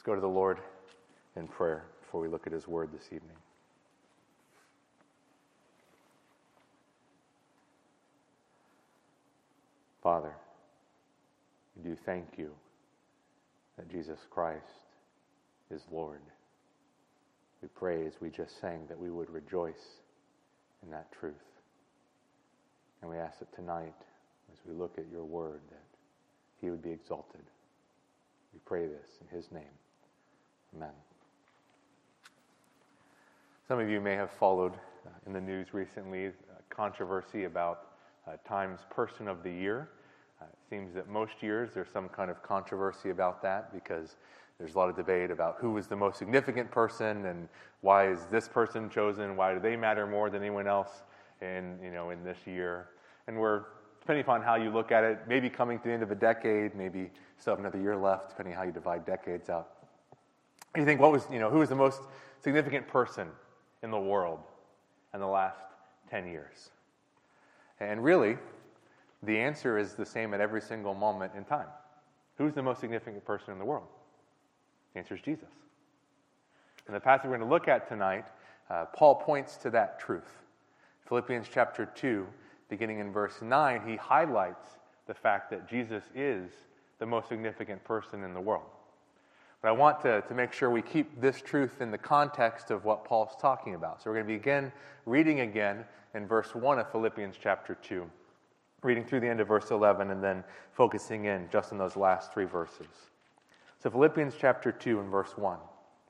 go to the Lord in prayer before we look at His Word this evening. Father, we do thank you that Jesus Christ is Lord. We pray, as we just sang, that we would rejoice in that truth. And we ask that tonight, as we look at your word, that He would be exalted. We pray this in His name. Amen. Some of you may have followed in the news recently controversy about Time's Person of the Year. It seems that most years there's some kind of controversy about that because there's a lot of debate about who is the most significant person and why is this person chosen, why do they matter more than anyone else in this year. And we're, depending upon how you look at it, maybe coming to the end of a decade, maybe still have another year left, depending on how you divide decades out. You think, who was the most significant person in the world in the last 10 years? And really, the answer is the same at every single moment in time. Who's the most significant person in the world? The answer is Jesus. In the passage we're going to look at tonight, Paul points to that truth. Philippians chapter 2, beginning in verse 9, he highlights the fact that Jesus is the most significant person in the world. But I want to make sure we keep this truth in the context of what Paul's talking about. So we're going to begin reading again in verse 1 of Philippians chapter 2, reading through the end of verse 11, and then focusing in just on those last three verses. So Philippians chapter 2 and verse 1.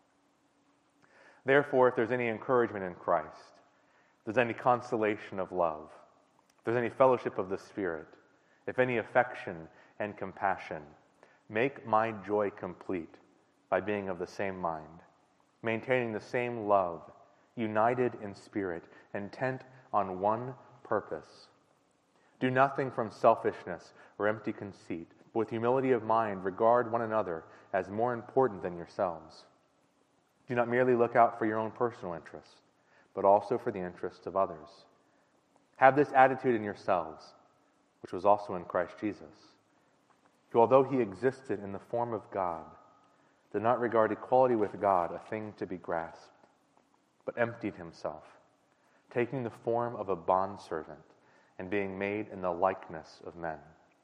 Therefore, if there's any encouragement in Christ, if there's any consolation of love, if there's any fellowship of the Spirit, if any affection and compassion, make my joy complete by being of the same mind, maintaining the same love, united in spirit, intent on one purpose. Do nothing from selfishness or empty conceit, but with humility of mind regard one another as more important than yourselves. Do not merely look out for your own personal interests, but also for the interests of others. Have this attitude in yourselves, which was also in Christ Jesus, who, although he existed in the form of God, did not regard equality with God a thing to be grasped, but emptied himself, taking the form of a bondservant and being made in the likeness of men.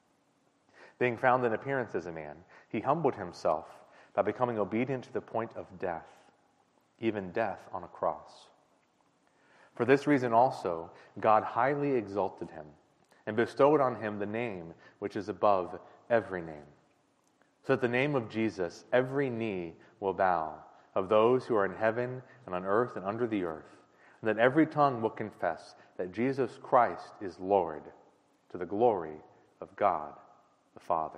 Being found in appearance as a man, he humbled himself by becoming obedient to the point of death, even death on a cross. For this reason also, God highly exalted him and bestowed on him the name which is above every name, so that the name of Jesus every knee will bow, of those who are in heaven and on earth and under the earth, and that every tongue will confess that Jesus Christ is Lord, to the glory of God the Father.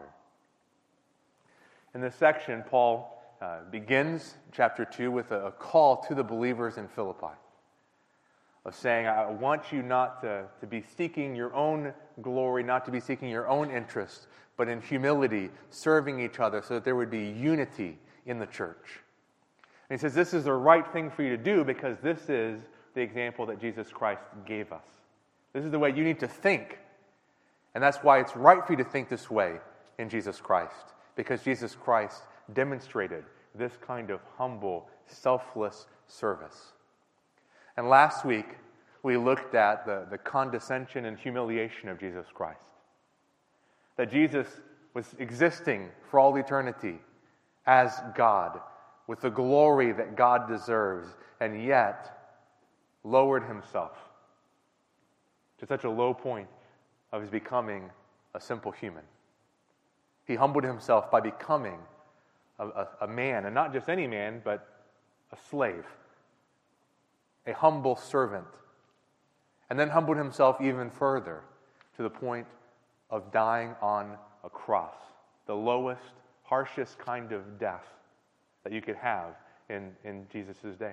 In this section, Paul begins chapter 2 with a call to the believers in Philippi of saying, I want you not to be seeking your own glory, not to be seeking your own interests, but in humility, serving each other so that there would be unity in the church. And he says this is the right thing for you to do because this is the example that Jesus Christ gave us. This is the way you need to think. And that's why it's right for you to think this way in Jesus Christ, because Jesus Christ demonstrated this kind of humble, selfless service. And last week, we looked at the condescension and humiliation of Jesus Christ. That Jesus was existing for all eternity as God, with the glory that God deserves, and yet lowered himself to such a low point of his becoming a simple human. He humbled himself by becoming a man, and not just any man, but a slave, a humble servant, and then humbled himself even further to the point of dying on a cross, the lowest, harshest kind of death that you could have in Jesus' day.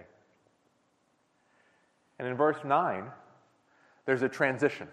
And in verse 9, there's a transition.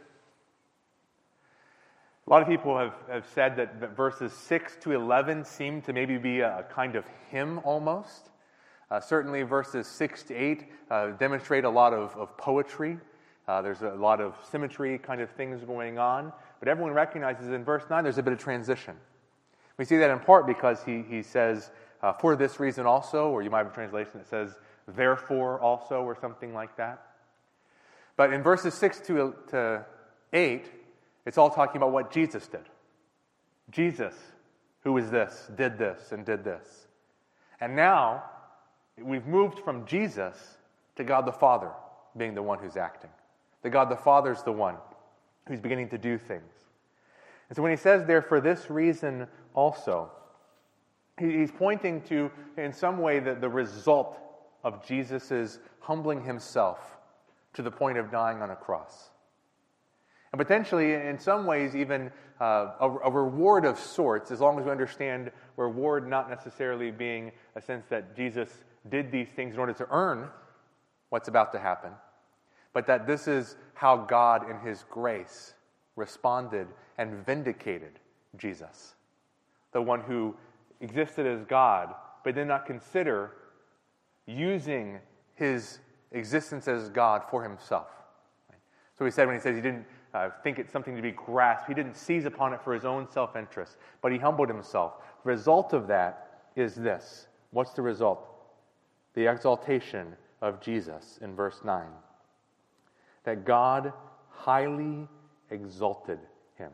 A lot of people have said that verses 6 to 11 seem to maybe be a kind of hymn almost. Certainly verses 6 to 8 demonstrate a lot of poetry. There's a lot of symmetry kind of things going on. But everyone recognizes in verse 9 there's a bit of transition. We see that in part because he says, for this reason also, or you might have a translation that says, therefore also, or something like that. But in verses 6 to 8, it's all talking about what Jesus did. Jesus, who is this, and did this. And now, we've moved from Jesus to God the Father being the one who's acting. That God the Father is the one who's beginning to do things. And so when he says there, for this reason also, he's pointing to, in some way, the result of Jesus' humbling himself to the point of dying on a cross. And potentially, in some ways, even a reward of sorts, as long as we understand reward not necessarily being a sense that Jesus did these things in order to earn what's about to happen, but that this is how God, in his grace, responded and vindicated Jesus, the one who existed as God, but did not consider using his existence as God for himself. So he said, when he says he didn't think it's something to be grasped, he didn't seize upon it for his own self-interest, but he humbled himself. The result of that is this. What's the result? The exaltation of Jesus in verse 9. That God highly exalted him.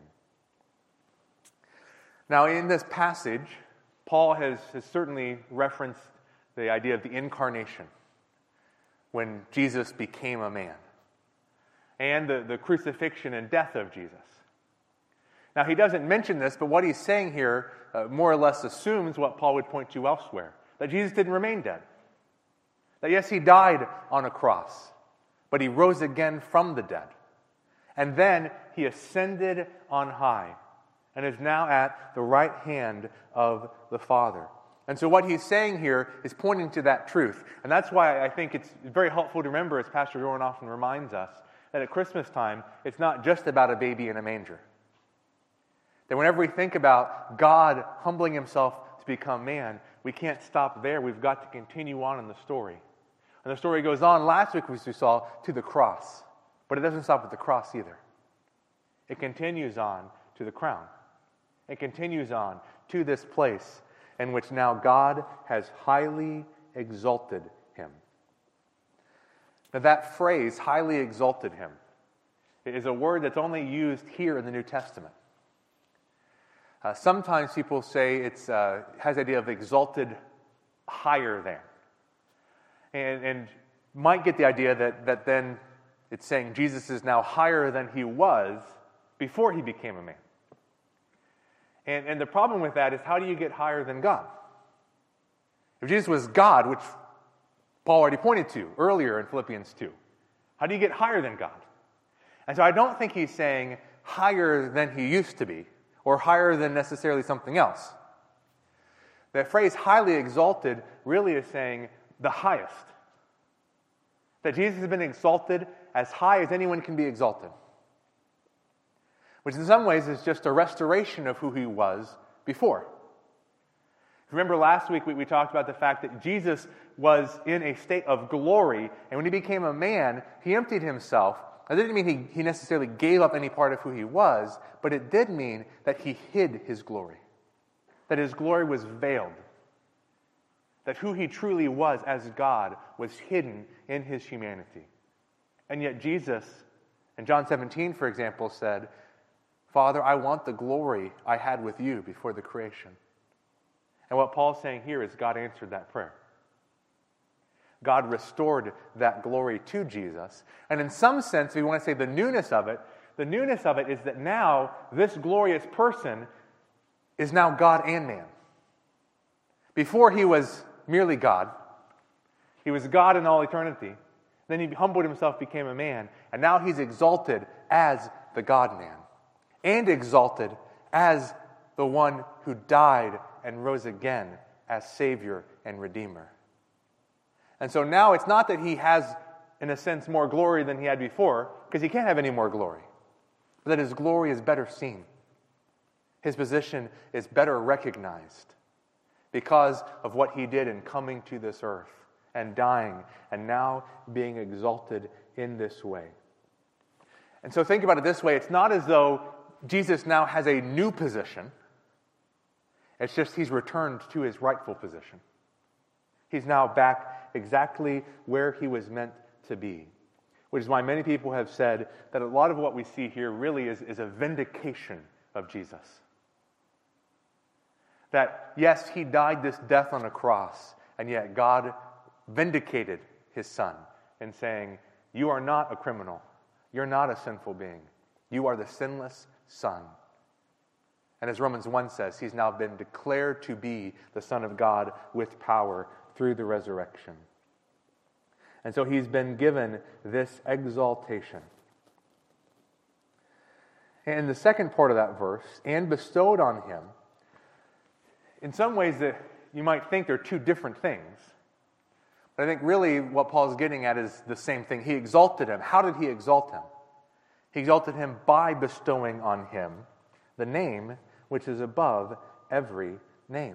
Now, in this passage, Paul has certainly referenced the idea of the incarnation, when Jesus became a man, and the crucifixion and death of Jesus. Now, he doesn't mention this, but what he's saying here more or less assumes what Paul would point to elsewhere, that Jesus didn't remain dead. That yes, he died on a cross, but he rose again from the dead. And then he ascended on high and is now at the right hand of the Father. And so what he's saying here is pointing to that truth. And that's why I think it's very helpful to remember, as Pastor Rowan often reminds us, that at Christmas time, it's not just about a baby in a manger. That whenever we think about God humbling himself to become man, we can't stop there. We've got to continue on in the story. And the story goes on, last week as we saw, to the cross. But it doesn't stop at the cross either. It continues on to the crown. It continues on to this place in which now God has highly exalted him. Now that phrase, highly exalted him, is a word that's only used here in the New Testament. Sometimes people say it has the idea of exalted higher than. And might get the idea that then it's saying Jesus is now higher than he was before he became a man. And the problem with that is, how do you get higher than God? If Jesus was God, which Paul already pointed to earlier in Philippians 2, how do you get higher than God? And so I don't think he's saying higher than he used to be, or higher than necessarily something else. That phrase, highly exalted, really is saying the highest. That Jesus has been exalted as high as anyone can be exalted. Which in some ways is just a restoration of who he was before. Remember last week we talked about the fact that Jesus was in a state of glory, and when he became a man, he emptied himself. That didn't mean he necessarily gave up any part of who he was, but it did mean that he hid his glory. That his glory was veiled. That who he truly was as God was hidden in his humanity. And yet Jesus, in John 17, for example, said, Father, I want the glory I had with you before the creation. And what Paul's saying here is God answered that prayer. God restored that glory to Jesus. And in some sense, if you want to say the newness of it is that now this glorious person is now God and man. Before he was merely God. He was God in all eternity. Then he humbled himself, became a man. And now he's exalted as the God-man. And exalted as the one who died and rose again as Savior and Redeemer. And so now it's not that he has, in a sense, more glory than he had before, because he can't have any more glory. But that his glory is better seen. His position is better recognized because of what he did in coming to this earth and dying and now being exalted in this way. And so think about it this way. It's not as though Jesus now has a new position. It's just he's returned to his rightful position. He's now back exactly where he was meant to be, which is why many people have said that a lot of what we see here really is a vindication of Jesus. That, yes, he died this death on a cross, and yet God vindicated his Son in saying, you are not a criminal. You're not a sinful being. You are the sinless Son. And as Romans 1 says, he's now been declared to be the Son of God with power through the resurrection. And so he's been given this exaltation. And the second part of that verse, and bestowed on him, in some ways that you might think they're two different things. But I think really what Paul's getting at is the same thing. He exalted him. How did he exalt him? He exalted him by bestowing on him the name which is above every name.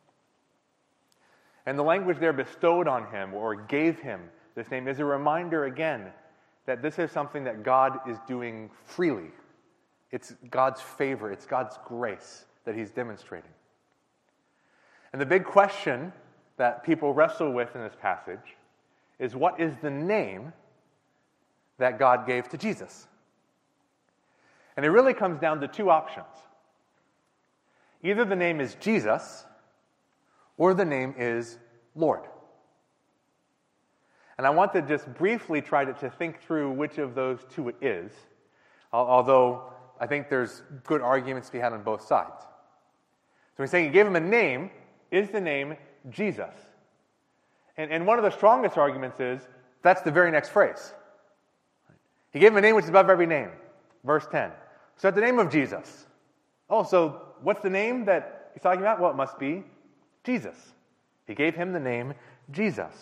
And the language there, bestowed on him or gave him this name, is a reminder again that this is something that God is doing freely. It's God's favor, it's God's grace that he's demonstrating. And the big question that people wrestle with in this passage is, what is the name that God gave to Jesus? And it really comes down to two options. Either the name is Jesus, or the name is Lord. And I want to just briefly try to think through which of those two it is, although I think there's good arguments to be had on both sides. So we're saying he gave him a name. Is the name Jesus? And one of the strongest arguments is, that's the very next phrase. He gave him a name which is above every name. Verse 10. So at the name of Jesus. Oh, so what's the name that he's talking about? Well, it must be Jesus. He gave him the name Jesus.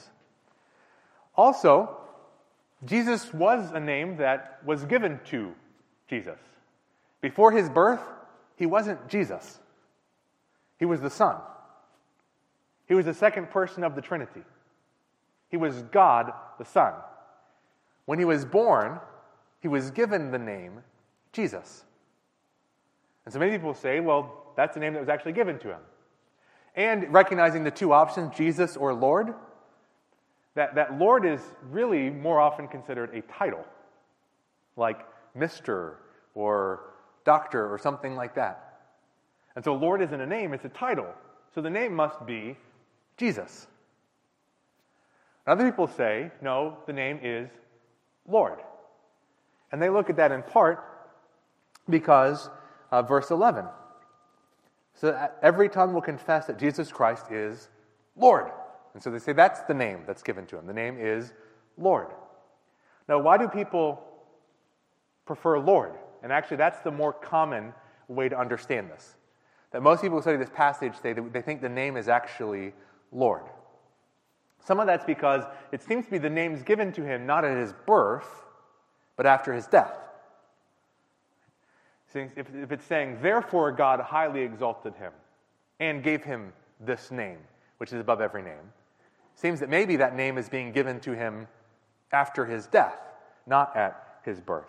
Also, Jesus was a name that was given to Jesus. Before his birth, he wasn't Jesus. He was the Son. He was the second person of the Trinity. He was God the Son. When he was born, he was given the name Jesus. And so many people say, well, that's the name that was actually given to him. And recognizing the two options, Jesus or Lord, that Lord is really more often considered a title, like Mr. or Doctor or something like that. And so Lord isn't a name, it's a title. So the name must be Jesus. Other people say, no, the name is Lord. And they look at that in part because verse 11. So that every tongue will confess that Jesus Christ is Lord. And so they say that's the name that's given to him. The name is Lord. Now, why do people prefer Lord? And actually, that's the more common way to understand this. That most people who study this passage, they think the name is actually Lord. Some of that's because it seems to be the names given to him not at his birth, but after his death. If it's saying, therefore God highly exalted him and gave him this name, which is above every name, it seems that maybe that name is being given to him after his death, not at his birth.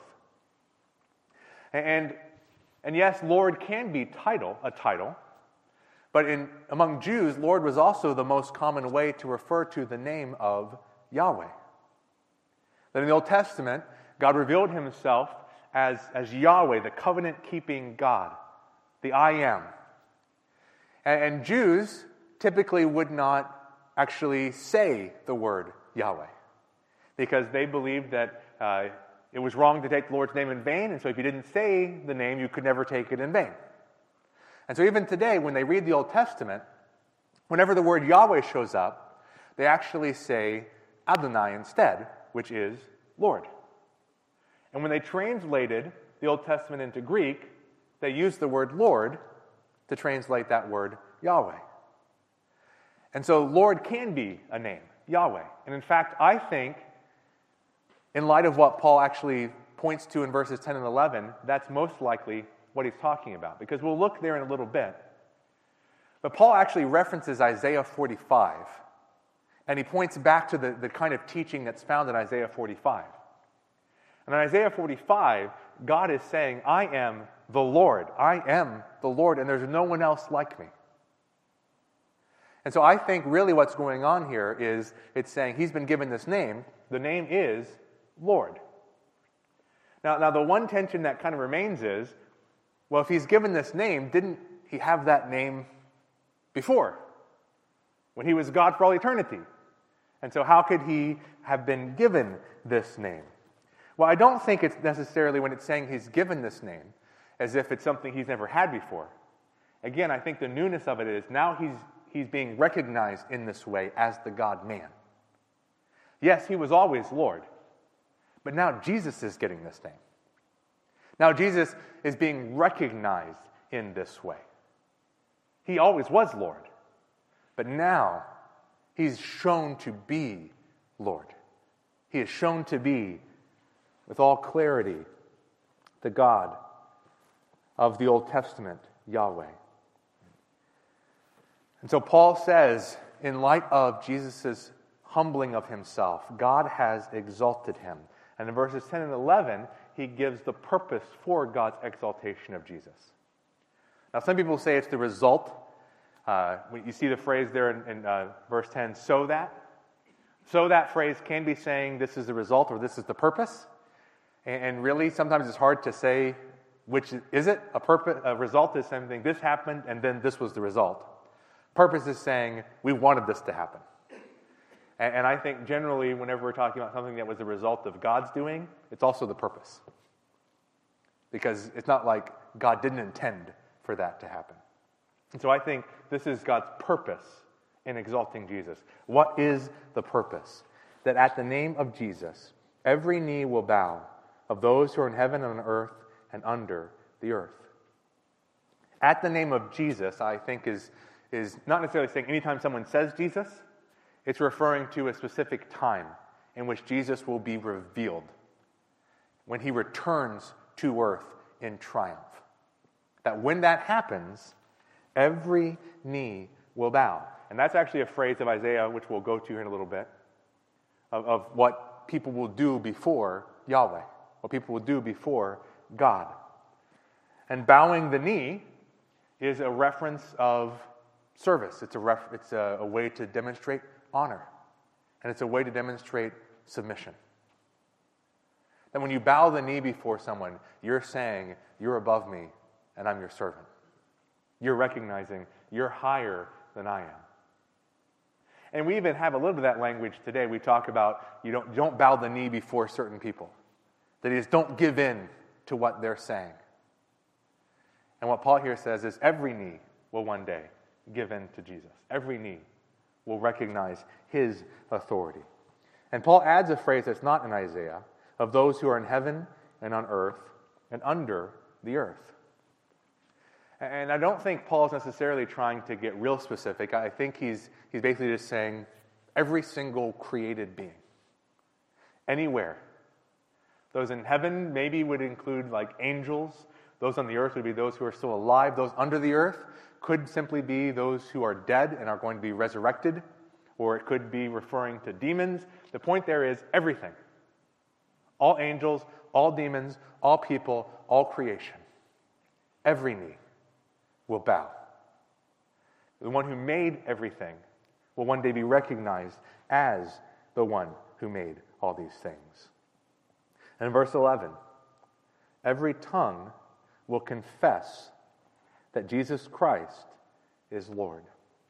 And yes, Lord can be a title, but among Jews, Lord was also the most common way to refer to the name of Yahweh. That in the Old Testament, God revealed himself as Yahweh, the covenant-keeping God, the I Am. And Jews typically would not actually say the word Yahweh because they believed that it was wrong to take the Lord's name in vain, and so if you didn't say the name, you could never take it in vain. And so even today, when they read the Old Testament, whenever the word Yahweh shows up, they actually say Adonai instead, which is Lord. And when they translated the Old Testament into Greek, they used the word Lord to translate that word Yahweh. And so Lord can be a name, Yahweh. And in fact, I think, in light of what Paul actually points to in verses 10 and 11, that's most likely what he's talking about, because we'll look there in a little bit. But Paul actually references Isaiah 45, and he points back to the kind of teaching that's found in Isaiah 45. And in Isaiah 45, God is saying, I am the Lord. I am the Lord, and there's no one else like me. And so I think really what's going on here is it's saying he's been given this name. The name is Lord. Now the one tension that kind of remains is, well, if he's given this name, didn't he have that name before, when he was God for all eternity? And so how could he have been given this name? Well, I don't think it's necessarily when it's saying he's given this name as if it's something he's never had before. Again, I think the newness of it is now he's being recognized in this way as the God-man. Yes, he was always Lord, but now Jesus is getting this name. Now Jesus is being recognized in this way. He always was Lord, but now he's shown to be Lord. He is shown to be, with all clarity, the God of the Old Testament, Yahweh. And so Paul says, in light of Jesus' humbling of himself, God has exalted him. And in verses 10 and 11, he gives the purpose for God's exaltation of Jesus. Now, some people say it's the result. You see the phrase there in verse 10, so that. So that phrase can be saying this is the result or this is the purpose. And really, sometimes it's hard to say which is it. A result is something, this happened, and then this was the result. Purpose is saying, we wanted this to happen. And I think generally, whenever we're talking about something that was the result of God's doing, it's also the purpose. Because it's not like God didn't intend for that to happen. And so I think this is God's purpose in exalting Jesus. What is the purpose? That at the name of Jesus, every knee will bow of those who are in heaven and on earth and under the earth. At the name of Jesus, I think is not necessarily saying anytime someone says Jesus, it's referring to a specific time in which Jesus will be revealed, when he returns to earth in triumph. That when that happens, every knee will bow. And that's actually a phrase of Isaiah, which we'll go to here in a little bit, of what people will do before Yahweh, what people will do before God. And bowing the knee is a reference of service. It's a way to demonstrate honor. And it's a way to demonstrate submission. That when you bow the knee before someone, you're saying, you're above me and I'm your servant. You're recognizing you're higher than I am. And we even have a little bit of that language today. We talk about you don't bow the knee before certain people. That is, don't give in to what they're saying. And what Paul here says is every knee will one day give in to Jesus. Every knee will recognize his authority. And Paul adds a phrase that's not in Isaiah, of those who are in heaven and on earth and under the earth. And I don't think Paul's necessarily trying to get real specific. I think he's basically just saying every single created being. Anywhere. Those in heaven maybe would include like angels. Those on the earth would be those who are still alive. Those under the earth could simply be those who are dead and are going to be resurrected. Or it could be referring to demons. The point there is everything. All angels, all demons, all people, all creation. Every knee will bow. The one who made everything will one day be recognized as the one who made all these things. And in verse 11, every tongue will confess that Jesus Christ is Lord.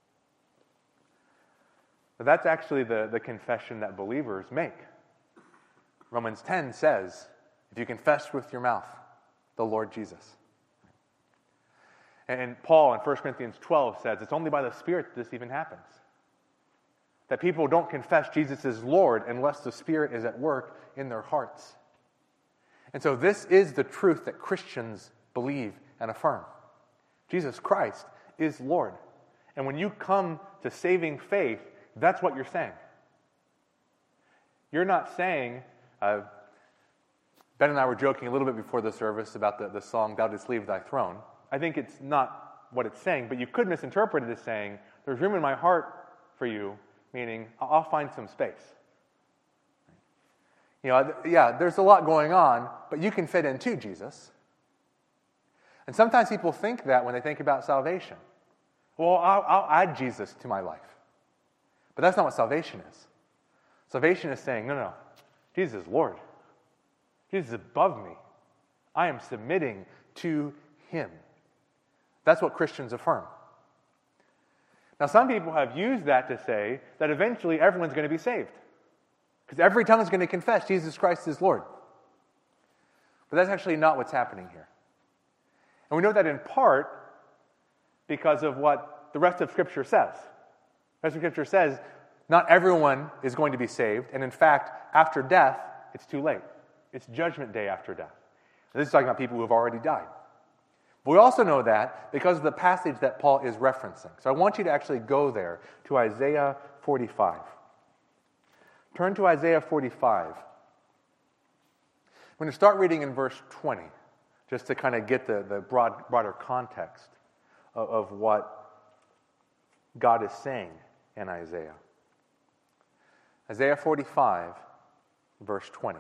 But that's actually the confession that believers make. Romans 10 says, if you confess with your mouth the Lord Jesus. And Paul in 1 Corinthians 12 says, it's only by the Spirit that this even happens. That people don't confess Jesus is Lord unless the Spirit is at work in their hearts. And so this is the truth that Christians believe and affirm. Jesus Christ is Lord. And when you come to saving faith, that's what you're saying. You're not saying, Ben and I were joking a little bit before the service about the song, Thou Didst Leave Thy Throne. I think it's not what it's saying, but you could misinterpret it as saying, there's room in my heart for you, meaning I'll find some space. There's a lot going on, but you can fit in too, Jesus. And sometimes people think that when they think about salvation. Well, I'll add Jesus to my life. But that's not what salvation is. Salvation is saying, no, Jesus is Lord. Jesus is above me. I am submitting to him. That's what Christians affirm. Now, some people have used that to say that eventually everyone's going to be saved. Because every tongue is going to confess Jesus Christ is Lord. But that's actually not what's happening here. And we know that in part because of what the rest of Scripture says. The rest of Scripture says not everyone is going to be saved. And in fact, after death, it's too late. It's judgment day after death. And this is talking about people who have already died. But we also know that because of the passage that Paul is referencing. So I want you to actually go there to Isaiah 45. Turn to Isaiah 45. I'm going to start reading in verse 20, just to kind of get the broader context of what God is saying in Isaiah. Isaiah 45, verse 20.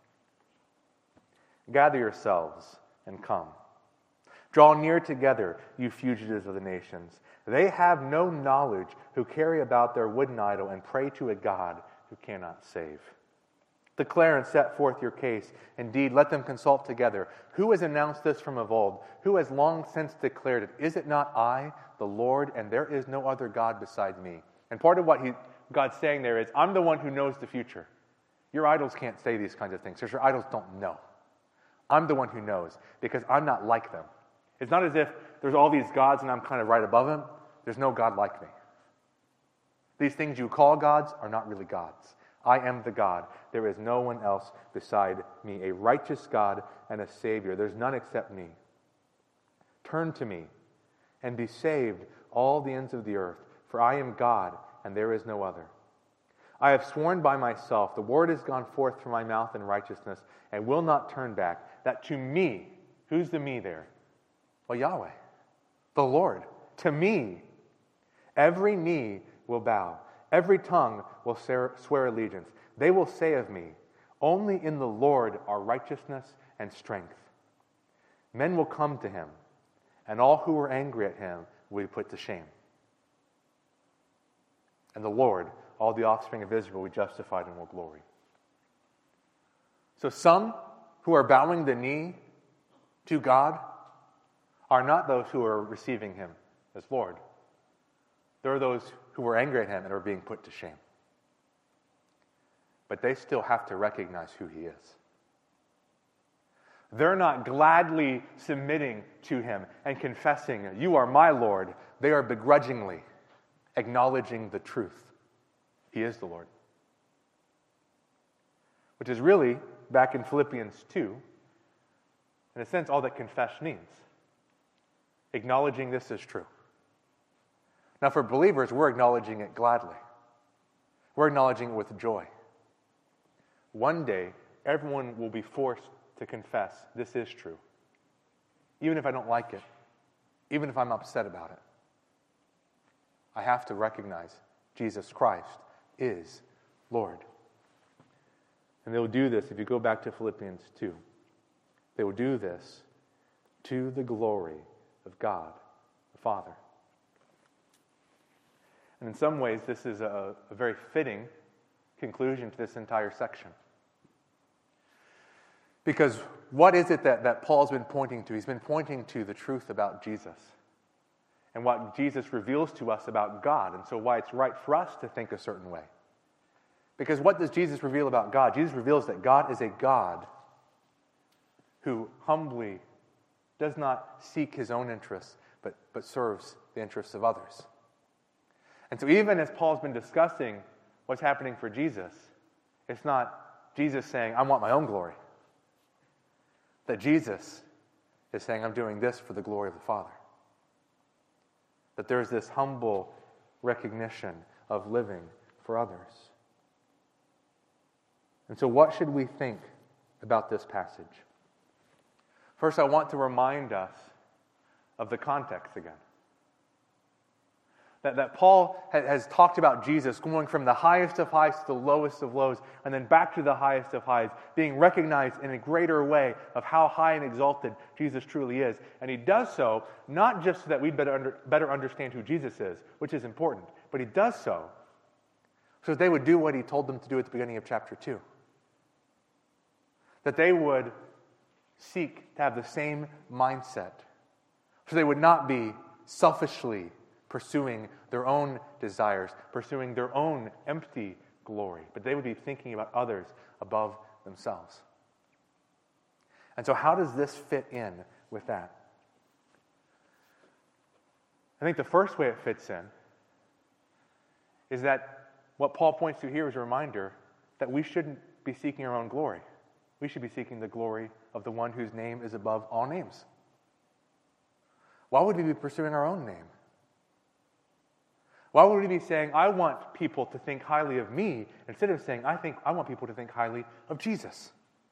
Gather yourselves and come. Draw near together, you fugitives of the nations. They have no knowledge who carry about their wooden idol and pray to a God who cannot save. Declare and set forth your case. Indeed, let them consult together. Who has announced this from of old? Who has long since declared it? Is it not I, the Lord, and there is no other God beside me? And part of what God's saying there is, I'm the one who knows the future. Your idols can't say these kinds of things because your idols don't know. I'm the one who knows because I'm not like them. It's not as if there's all these gods and I'm kind of right above them. There's no God like me. These things you call gods are not really gods. I am the God. There is no one else beside me, a righteous God and a Savior. There's none except me. Turn to me and be saved, all the ends of the earth, for I am God and there is no other. I have sworn by myself, the word has gone forth from my mouth in righteousness and will not turn back, that to me, who's the me there? Well, Yahweh, the Lord, to me, every knee will bow, every tongue will swear allegiance. They will say of me, only in the Lord are righteousness and strength. Men will come to him, and all who are angry at him will be put to shame. And the Lord, all the offspring of Israel, will be justified and will glory. So some who are bowing the knee to God are not those who are receiving him as Lord. There are those who were angry at him and are being put to shame. But they still have to recognize who he is. They're not gladly submitting to him and confessing, you are my Lord. They are begrudgingly acknowledging the truth. He is the Lord. Which is really, back in Philippians 2, in a sense, all that confession means. Acknowledging this is true. Now, for believers, we're acknowledging it gladly. We're acknowledging it with joy. One day, everyone will be forced to confess this is true. Even if I don't like it, even if I'm upset about it. I have to recognize Jesus Christ is Lord. And they will do this, if you go back to Philippians 2, they will do this to the glory of God, the Father. And in some ways, this is a very fitting conclusion to this entire section. Because what is it that Paul's been pointing to? He's been pointing to the truth about Jesus and what Jesus reveals to us about God, and so why it's right for us to think a certain way. Because what does Jesus reveal about God? Jesus reveals that God is a God who humbly does not seek his own interests, but serves the interests of others. And so even as Paul's been discussing what's happening for Jesus, it's not Jesus saying, I want my own glory. That Jesus is saying, I'm doing this for the glory of the Father. That there's this humble recognition of living for others. And so what should we think about this passage? First, I want to remind us of the context again. That Paul has talked about Jesus going from the highest of highs to the lowest of lows, and then back to the highest of highs, being recognized in a greater way of how high and exalted Jesus truly is. And he does so not just so that we better understand who Jesus is, which is important, but he does so that they would do what he told them to do at the beginning of chapter 2. That they would seek to have the same mindset. So they would not be selfishly pursuing their own desires, pursuing their own empty glory, but they would be thinking about others above themselves. And so how does this fit in with that? I think the first way it fits in is that what Paul points to here is a reminder that we shouldn't be seeking our own glory. We should be seeking the glory of the one whose name is above all names. Why would we be pursuing our own name? Why would we be saying, I want people to think highly of me, instead of saying, I want people to think highly of Jesus?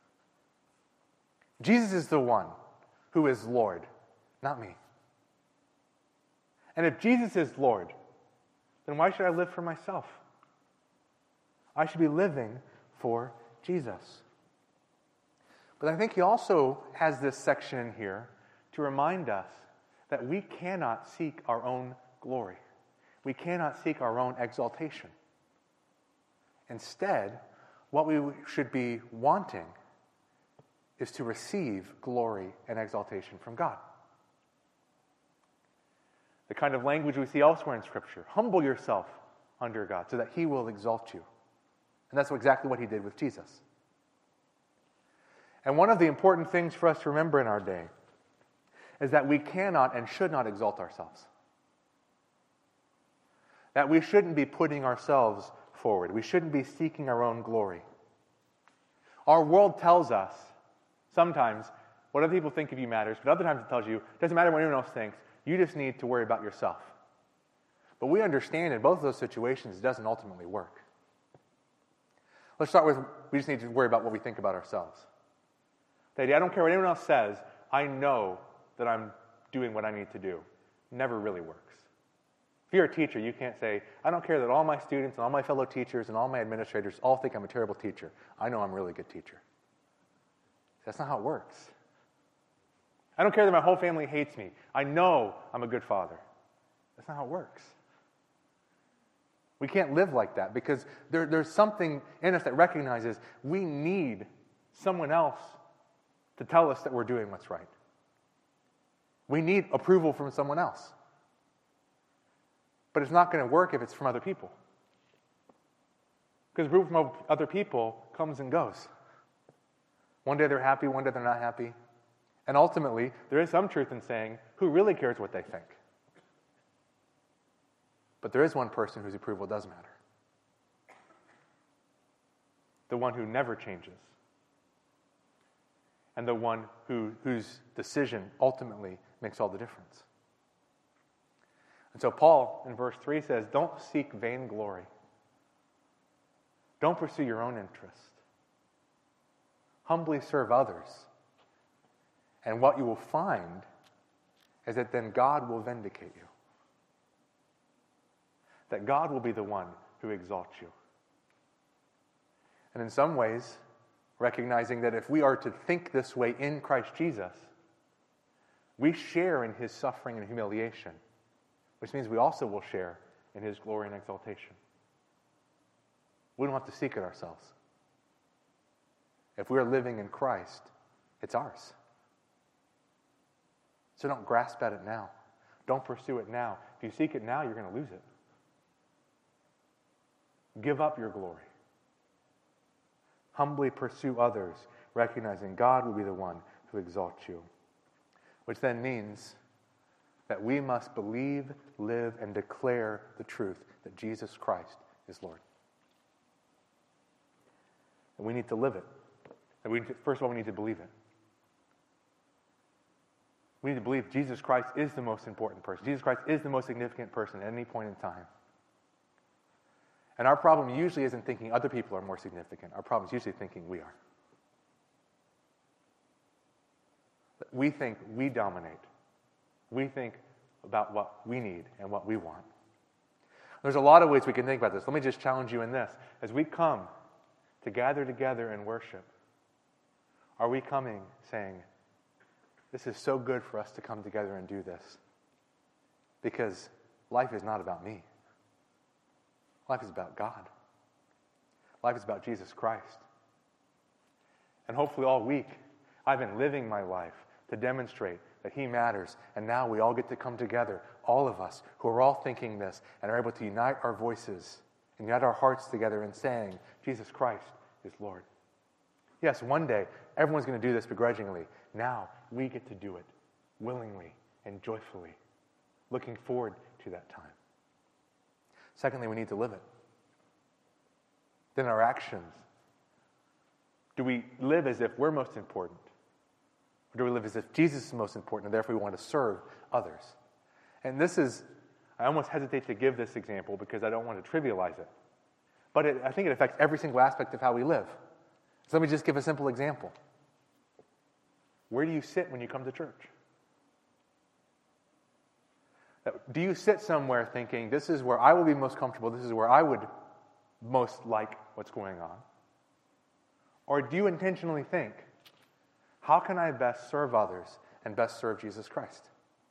Jesus is the one who is Lord, not me. And if Jesus is Lord, then why should I live for myself? I should be living for Jesus. But I think he also has this section in here to remind us that we cannot seek our own glory. We cannot seek our own exaltation. Instead, what we should be wanting is to receive glory and exaltation from God. The kind of language we see elsewhere in Scripture. Humble yourself under God so that he will exalt you. And that's exactly what he did with Jesus. And one of the important things for us to remember in our day is that we cannot and should not exalt ourselves. That we shouldn't be putting ourselves forward. We shouldn't be seeking our own glory. Our world tells us sometimes what other people think of you matters, but other times it tells you it doesn't matter what anyone else thinks, you just need to worry about yourself. But we understand in both of those situations it doesn't ultimately work. Let's start with we just need to worry about what we think about ourselves. The idea, I don't care what anyone else says, I know that I'm doing what I need to do, never really works. If you're a teacher, you can't say, I don't care that all my students and all my fellow teachers and all my administrators all think I'm a terrible teacher. I know I'm a really good teacher. That's not how it works. I don't care that my whole family hates me. I know I'm a good father. That's not how it works. We can't live like that because there's something in us that recognizes we need someone else to tell us that we're doing what's right. We need approval from someone else. But it's not going to work if it's from other people. Because approval from other people comes and goes. One day they're happy, one day they're not happy. And ultimately, there is some truth in saying, who really cares what they think? But there is one person whose approval does matter. The one who never changes. And the one whose decision ultimately makes all the difference. And so Paul, in verse 3, says, don't seek vainglory. Don't pursue your own interest. Humbly serve others. And what you will find is that then God will vindicate you. That God will be the one who exalts you. And in some ways, recognizing that if we are to think this way in Christ Jesus, we share in his suffering and humiliation, which means we also will share in his glory and exaltation. We don't have to seek it ourselves. If we are living in Christ, it's ours. So don't grasp at it now. Don't pursue it now. If you seek it now, you're going to lose it. Give up your glory. Humbly pursue others, recognizing God will be the one who exalts you. Which then means that we must believe, live, and declare the truth that Jesus Christ is Lord. And we need to live it. And first of all, we need to believe it. We need to believe Jesus Christ is the most important person. Jesus Christ is the most significant person at any point in time. And our problem usually isn't thinking other people are more significant. Our problem is usually thinking we are. We think we dominate. We think about what we need and what we want. There's a lot of ways we can think about this. Let me just challenge you in this. As we come to gather together and worship, are we coming saying, this is so good for us to come together and do this? Because life is not about me. Life is about God. Life is about Jesus Christ. And hopefully all week, I've been living my life to demonstrate that He matters. And now we all get to come together, all of us who are all thinking this and are able to unite our voices and unite our hearts together in saying, Jesus Christ is Lord. Yes, one day, everyone's going to do this begrudgingly. Now, we get to do it willingly and joyfully, looking forward to that time. Secondly, we need to live it. Then our actions. Do we live as if we're most important? Or do we live as if Jesus is most important and therefore we want to serve others? And this is, I almost hesitate to give this example because I don't want to trivialize it. But I think it affects every single aspect of how we live. So let me just give a simple example. Where do you sit when you come to church? Do you sit somewhere thinking, this is where I will be most comfortable, this is where I would most like what's going on? Or do you intentionally think, how can I best serve others and best serve Jesus Christ?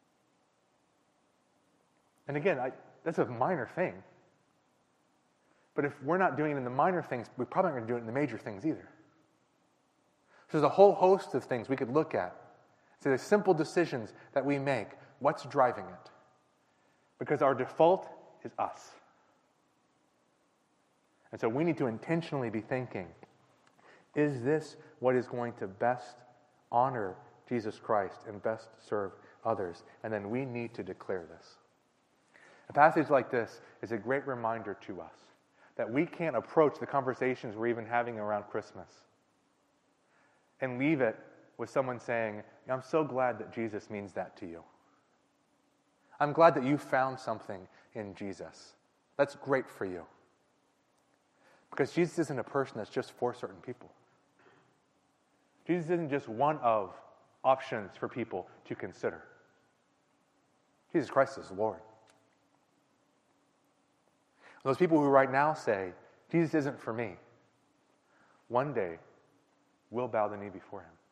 And again, that's a minor thing. But if we're not doing it in the minor things, we're probably not going to do it in the major things either. So there's a whole host of things we could look at. So there's simple decisions that we make. What's driving it? Because our default is us. And so we need to intentionally be thinking, is this what is going to best honor Jesus Christ and best serve others? And then we need to declare this. A passage like this is a great reminder to us that we can't approach the conversations we're even having around Christmas and leave it with someone saying, I'm so glad that Jesus means that to you. I'm glad that you found something in Jesus. That's great for you. Because Jesus isn't a person that's just for certain people. Jesus isn't just one of options for people to consider. Jesus Christ is Lord. Those people who right now say, Jesus isn't for me, one day will bow the knee before Him.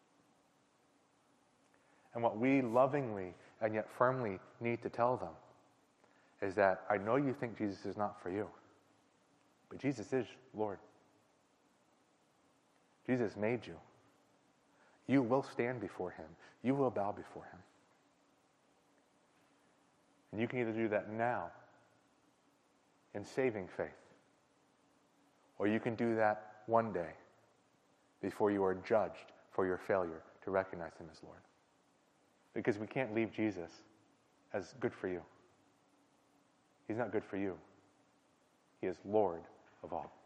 And what we lovingly and yet firmly need to tell them is that I know you think Jesus is not for you, but Jesus is Lord. Jesus made you. You will stand before Him. You will bow before Him. And you can either do that now in saving faith, or you can do that one day before you are judged for your failure to recognize Him as Lord. Because we can't leave Jesus as good for you. He's not good for you. He is Lord of all.